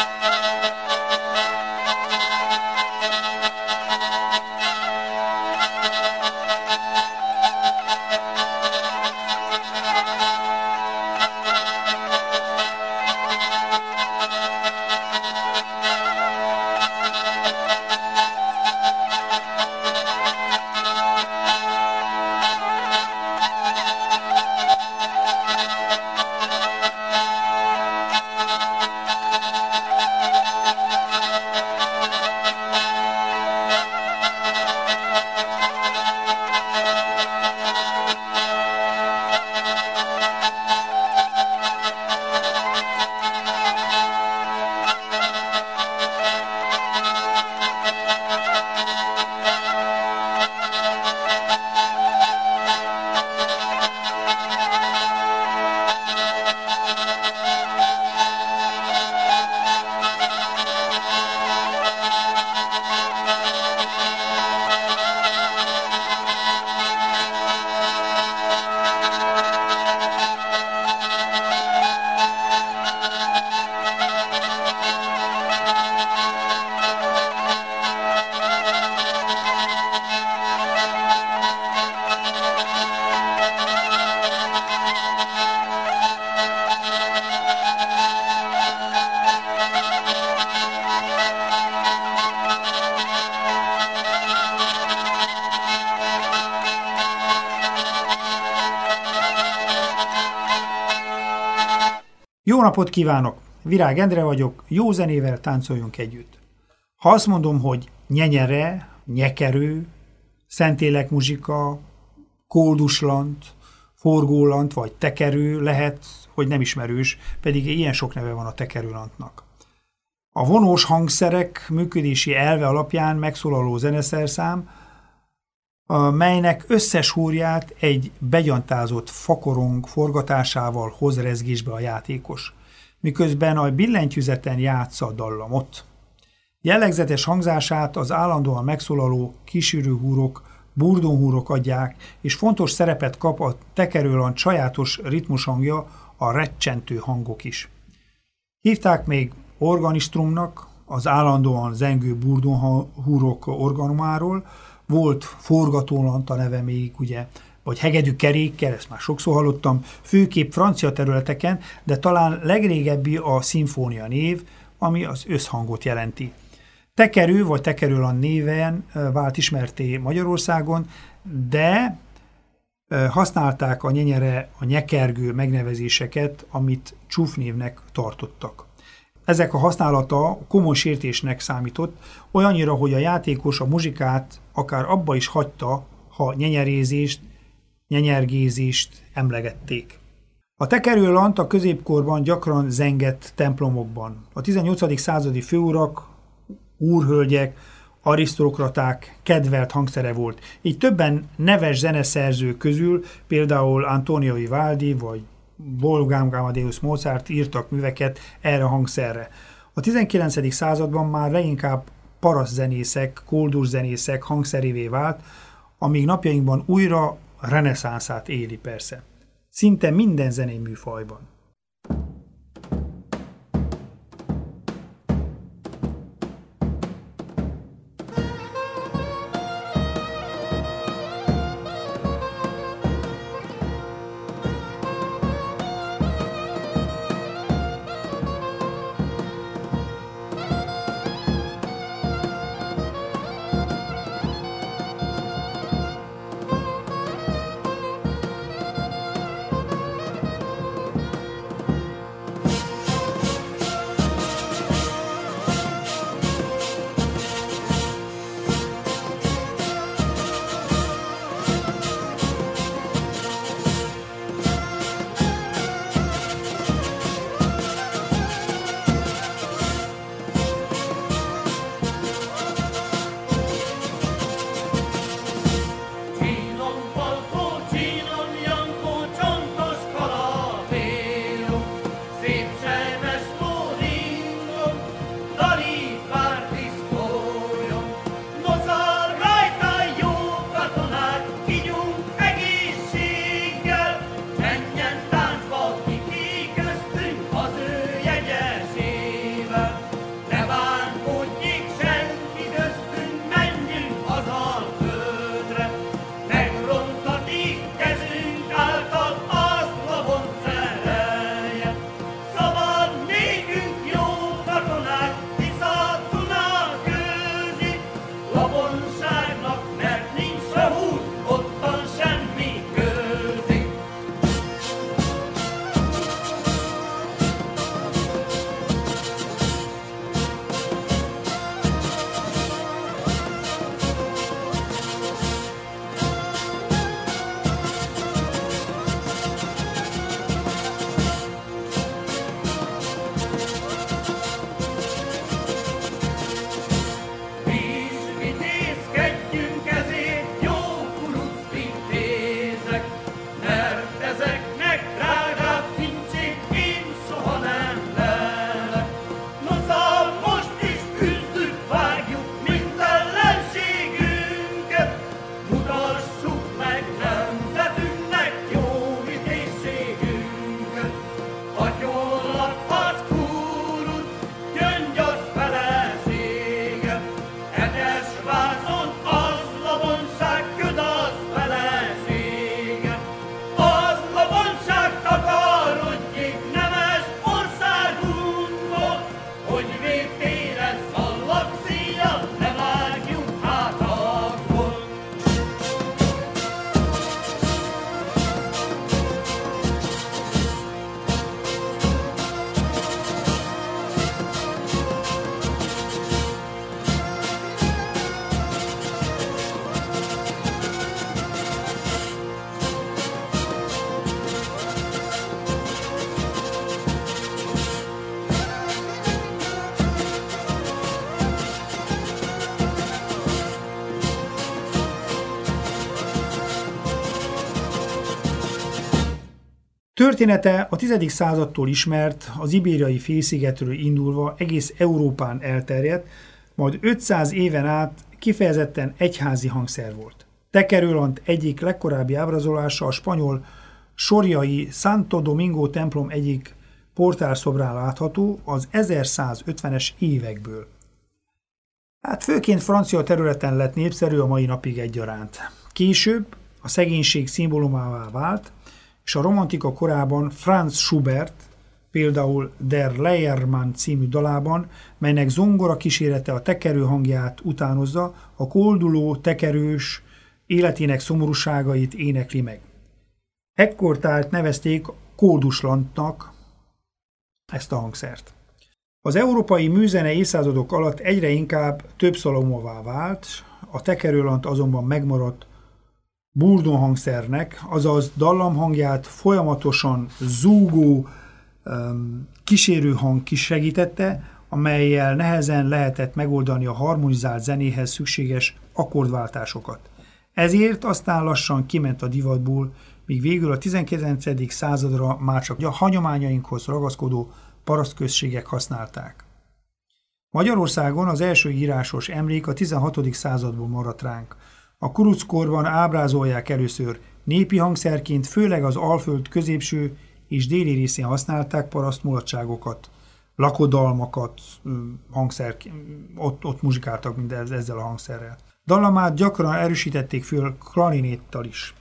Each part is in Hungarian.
Jó napot kívánok! Virág Endre vagyok, jó zenével táncoljunk együtt. Ha azt mondom, hogy nyenyere, nyekerő, szentélek muzsika, kóduslant, forgólant vagy tekerő, lehet, hogy nem ismerős, pedig ilyen sok neve van a tekerőlantnak. A vonós hangszerek működési elve alapján megszólaló zeneszerszám, melynek összes húrját egy begyantázott fakorong forgatásával hoz rezgésbe a játékos, miközben a billentyűzeten játsza a dallamot. Jellegzetes hangzását az állandóan megszólaló kísérő húrok, burdonhúrok adják, és fontos szerepet kap a tekerőlant sajátos ritmushangja, a recsentő hangok is. Hívták még organistrumnak, az állandóan zengő burdonhúrok organumáról, volt forgatólant a neve még, ugye, vagy hegedű kerékkel, ezt már sokszor hallottam, főképp francia területeken, de talán legrégebbi a szimfónia név, ami az összhangot jelenti. Tekerő vagy tekerőlant néven vált ismerté Magyarországon, de használták a nyenyere, a nyekergő megnevezéseket, amit csúfnévnek tartottak. Ezek a használata komoly sértésnek számított, olyannyira, hogy a játékos a muzsikát akár abba is hagyta, ha nyenyerézést, nyenyergézést emlegették. A tekerőlant a középkorban gyakran zengett templomokban. A 18. századi főurak, úrhölgyek, arisztokraták kedvelt hangszere volt. Így többen neves zeneszerzők közül, például Antonio Vivaldi vagy Wolfgang Amadeus Mozart írtak műveket erre a hangszerre. A 19. században már leginkább parasztzenészek, kolduszenészek hangszerévé vált, amíg napjainkban újra reneszánszát éli persze. Szinte minden zenei műfajban. Története a 10. századtól ismert, az Ibériai félszigetről indulva egész Európán elterjedt, majd 500 éven át kifejezetten egyházi hangszer volt. Tekerőlant egyik legkorábbi ábrázolása a spanyol sorjai Santo Domingo templom egyik portálszobrán látható az 1150-es évekből. Hát főként francia területen lett népszerű a mai napig egyaránt. Később a szegénység szimbólumává vált, és a romantika korában Franz Schubert, például Der Leiermann című dalában, melynek zongora kísérete a tekerő hangját utánozza, a kolduló tekerős életének szomorúságait énekli meg. Ekkortárt nevezték kóduslandnak ezt a hangszert. Az európai műzene évszázadok alatt egyre inkább többszalomúvá vált, a tekerőlant azonban megmaradt burdon hangszernek, azaz dallamhangját folyamatosan zúgó kísérőhang kisegítette, amellyel nehezen lehetett megoldani a harmonizált zenéhez szükséges akkordváltásokat. Ezért aztán lassan kiment a divatból, míg végül a 19. századra már csak a hagyományainkhoz ragaszkodó parasztközségek használták. Magyarországon az első írásos emlék a 16. századból maradt ránk. A kuruckorban ábrázolják először népi hangszerként, főleg az Alföld középső és déli részén használták parasztmulatságokat, lakodalmakat, ott muzsikáltak ezzel a hangszerrel. Dallamát gyakran erősítették föl klarinéttal is.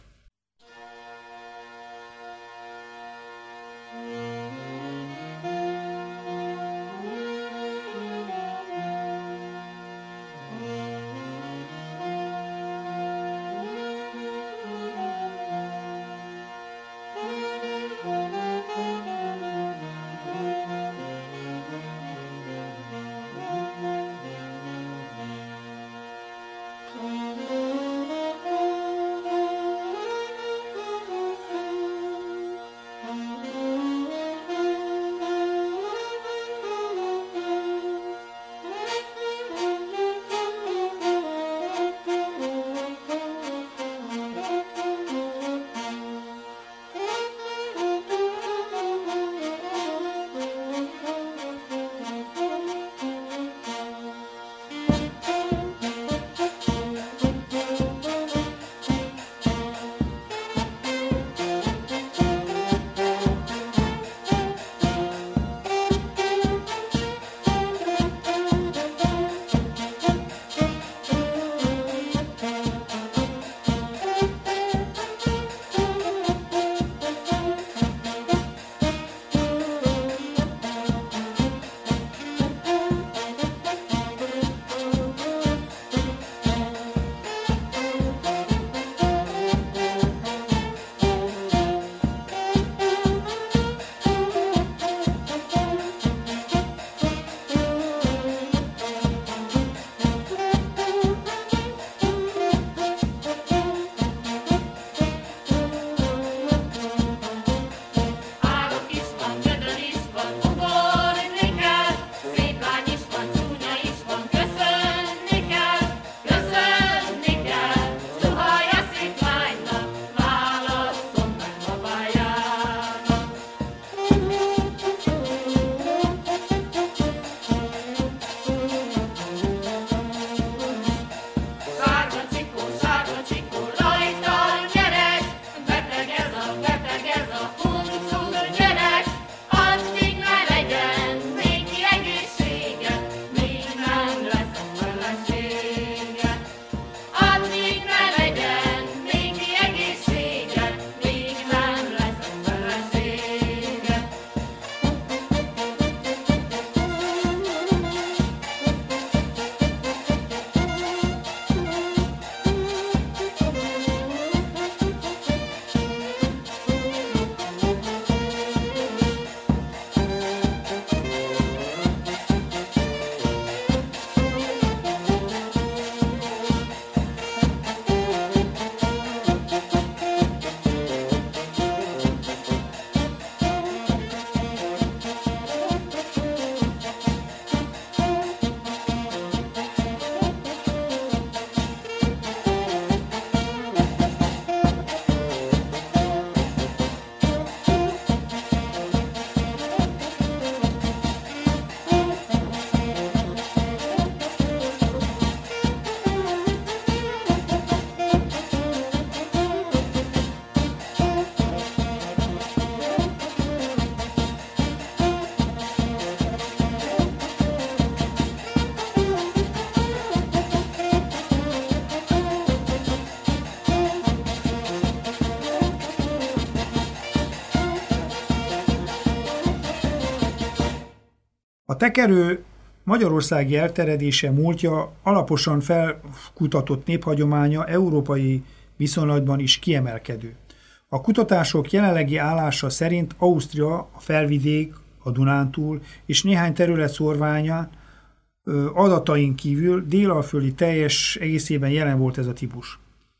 tekerő magyarországi elterjedése múltja alaposan felkutatott néphagyománya európai viszonylatban is kiemelkedő. A kutatások jelenlegi állása szerint Ausztria, a felvidék, a Dunántúl és néhány terület szórványán adatain kívül délalföldi teljes egészében jelen volt ez a típus.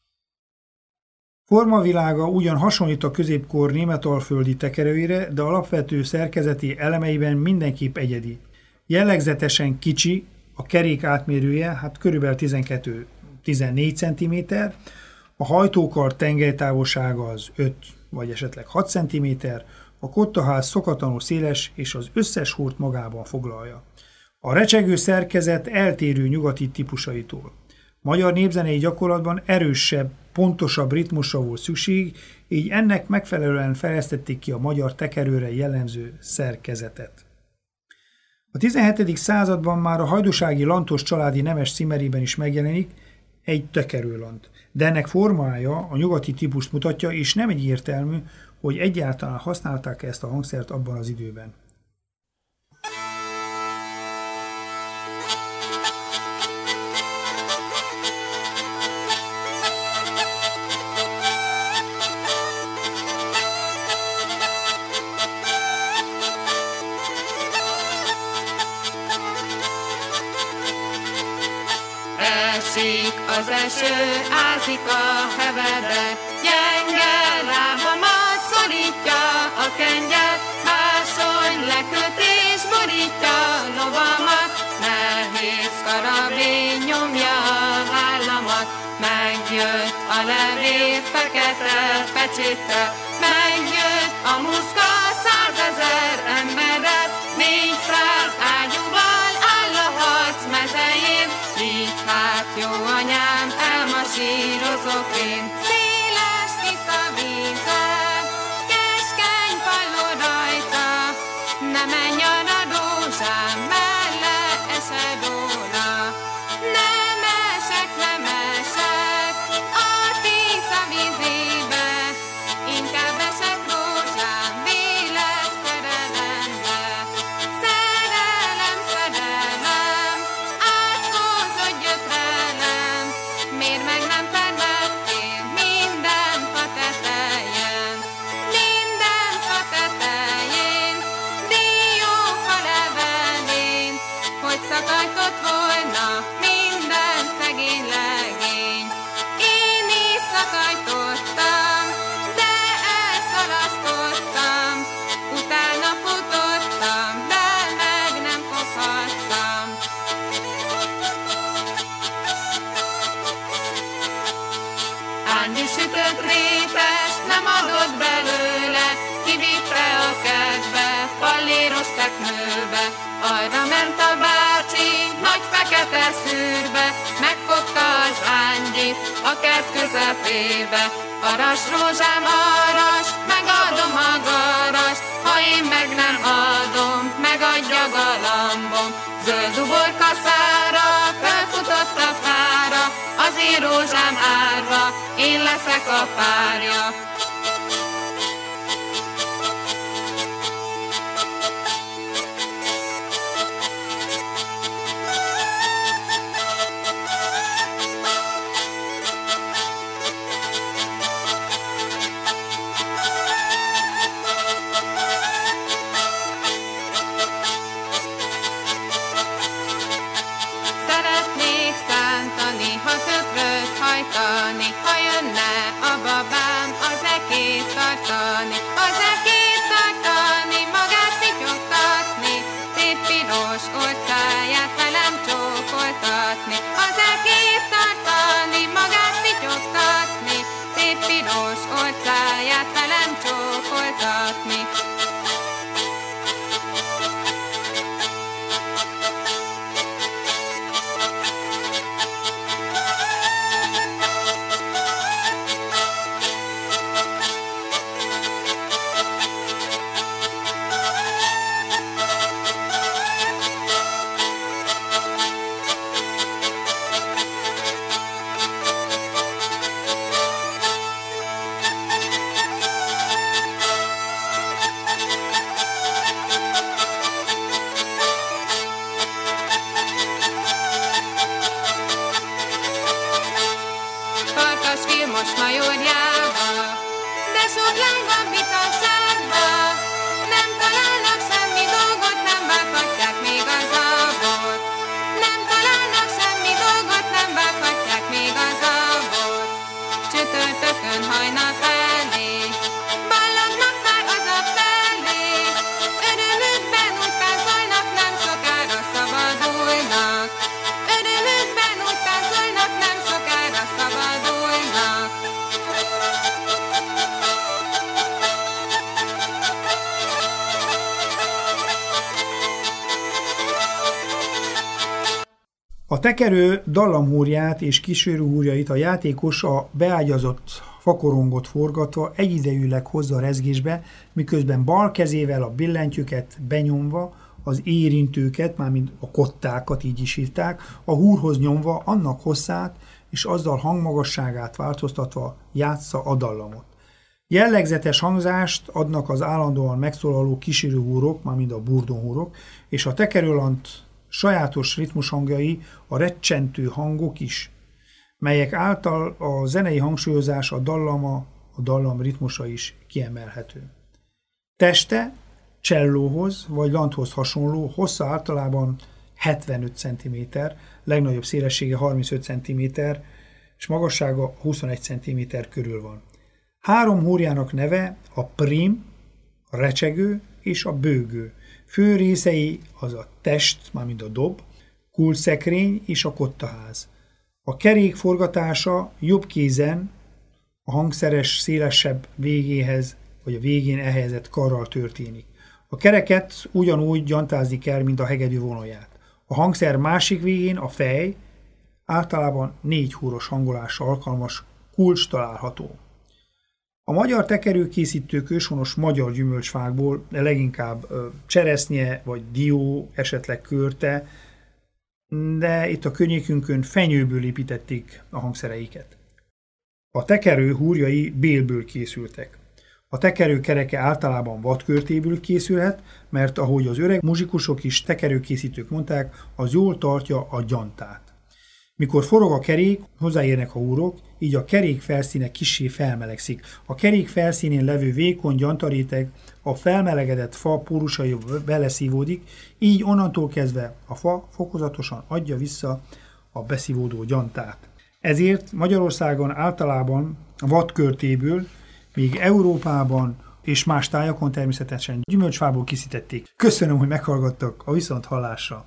Formavilága ugyan hasonlít a középkor németalföldi tekerőire, de alapvető szerkezeti elemeiben mindenképp egyedi. Jellegzetesen kicsi, a kerék átmérője, hát körülbelül 12-14 cm, a hajtókar tengelytávolsága az 5 vagy esetleg 6 cm, a kottaház szokatlanul széles és az összes húrt magában foglalja. A recsegő szerkezet eltérő nyugati típusaitól. Magyar népzenei gyakorlatban erősebb, pontosabb ritmusra volt szükség, így ennek megfelelően fejlesztették ki a magyar tekerőre jellemző szerkezetet. A 17. században már a hajdúsági lantos családi nemes címerében is megjelenik egy tekerőlant, de ennek formája a nyugati típust mutatja, és nem egyértelmű, hogy egyáltalán használták ezt a hangszert abban az időben. Esik az eső, ázik a hevedek, gyenge lábamat szorítja a kengyel, másolj lekötés borítja lovamat, nehéz karabény nyomja a vállamat, megjött a levél fekete pecséttel, megjött a muszka 100 000 emberrel, 400 ágyúval áll a harc mezején, így hát jó anyám, elmasírozok én. Széles tisza vízzel, keskeny palló rajta, ne menj arra rózsám, melle esed róla. Nem esek, a tisza vízébe, inkább esek rózsám, véles szerelembe. Szerelem, szerelem, átkozott gyötrelem, miért meg nem termettél minden fa tetején? Minden fa tetején, diófa levelén, hogy szakajtott volna minden szegény legény. Én is szakajtottam, de elszalasztottam, utána futottam, de meg nem foghattam. Ányi sütött rétes, nem adott belőle, kivitte a kertbe, palléros teknőbe. Arra ment a bácsi, nagy fekete szűrbe, megfogta az ángyit a kert közepébe. Aras rózsám, aras, megadom a garast, ha én meg nem adom, megadja galambom. Zöld uborka szára, felfutott a fára, az én rózsám árva, én leszek a párja. Szeretnék szántani, ha tökröt hajtani, ha jönne a babám az majorjába, de sok lány van vitasságba, nem találnak semmi dolgot, nem vághatják még az abot. Nem találnak semmi dolgot, nem vághatják még az abot. Csütörtökön hajnal felé, ballagnak már az a felé, örömükben úgy táncolnak, nem sokára szabadulnak. Örömükben úgy táncolnak, nem sokára szabadulnak. A tekerő dallamhúrját és kísérőhúrjait a játékos a beágyazott fakorongot forgatva egyidejűleg hozza a rezgésbe, miközben bal kezével a billentyűket benyomva, az érintőket, mármint a kottákat így is hívták, a húrhoz nyomva annak hosszát és azzal hangmagasságát változtatva játsza a dallamot. Jellegzetes hangzást adnak az állandóan megszólaló kísérőhúrok, mármint a burdonhúrok, és a tekerőlant sajátos ritmushangjai, a recsentő hangok is, melyek által a zenei hangsúlyozás, a dallam ritmusa is kiemelhető. Teste csellóhoz vagy lanthoz hasonló, hossza általában 75 cm, legnagyobb szélessége 35 cm, és magassága 21 cm körül van. Három húrjának neve a prim, a recsegő és a bőgő. Fő részei az a test, mármint a dob, kulcsszekrény és a kottaház. A kerék forgatása jobb kézen a hangszeres szélesebb végéhez, vagy a végén elhelyezett karral történik. A kereket ugyanúgy gyantázni kell, mint a hegedű vonalját. A hangszer másik végén a fej, általában 4 húros hangolással alkalmas kulcs található. A magyar tekerőkészítők őshonos magyar gyümölcsfákból, leginkább cseresznye vagy dió, esetleg körte, de itt a környékünkön fenyőből építették a hangszereiket. A tekerő húrjai bélből készültek. A tekerő kereke általában vadkörtéből készülhet, mert ahogy az öreg muzsikusok is tekerőkészítők mondták, az jól tartja a gyantát. Mikor forog a kerék, hozzáérnek a húrok, így a kerék felszíne kissé felmelegszik. A kerék felszínén levő vékony gyantaréteg a felmelegedett fa pórusaiba beleszívódik, így onnantól kezdve a fa fokozatosan adja vissza a beszívódó gyantát. Ezért Magyarországon általában vadkörtéből, míg Európában és más tájakon természetesen gyümölcsfából készítették. Köszönöm, hogy meghallgattak, a viszonthallásra!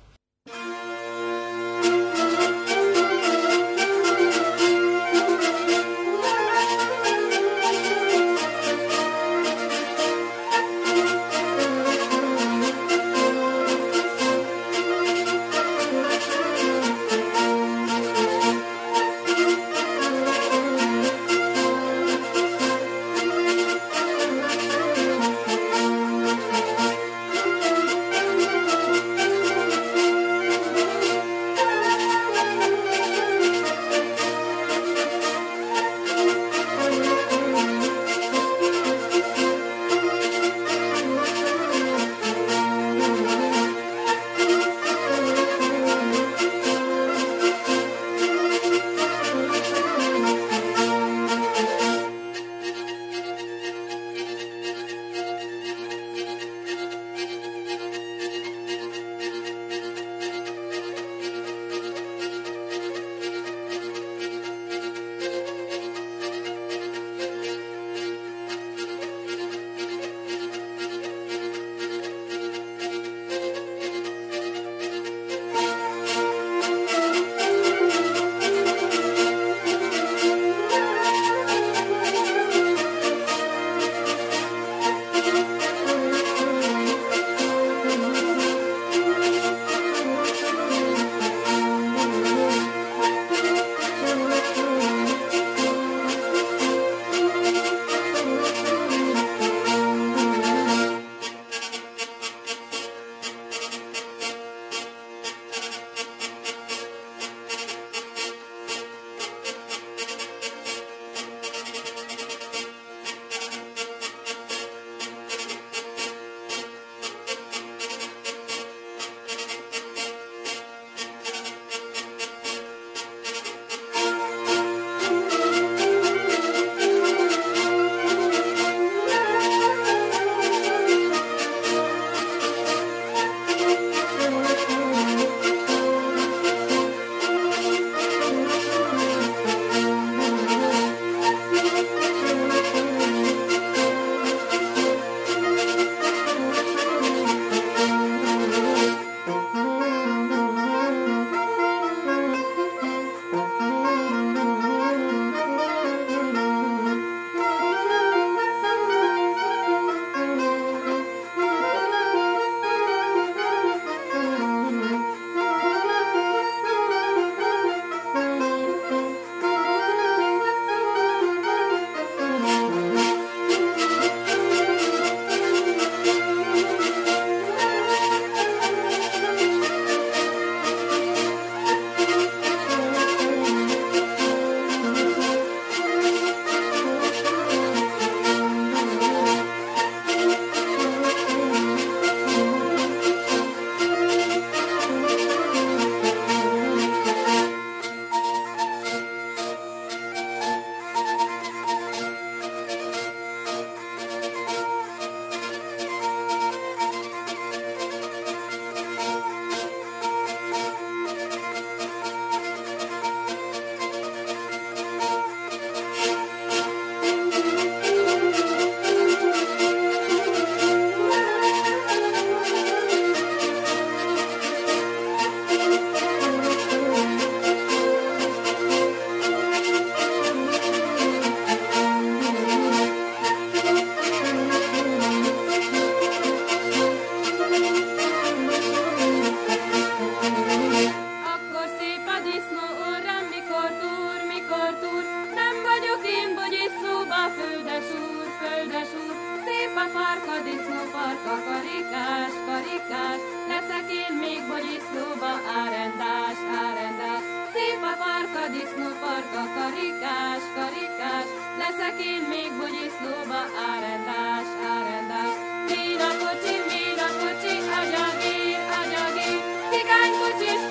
földes úr, szép a farka, disznó farka, karikás, karikás, leszek én még bogyiszlóba, árendás, árendás. Szép a farka, disznó farka, karikás, karikás, leszek én még bogyiszlóba, árendás, árendás. Mína kocsi, agyagír, agyagír, cigány kocsis,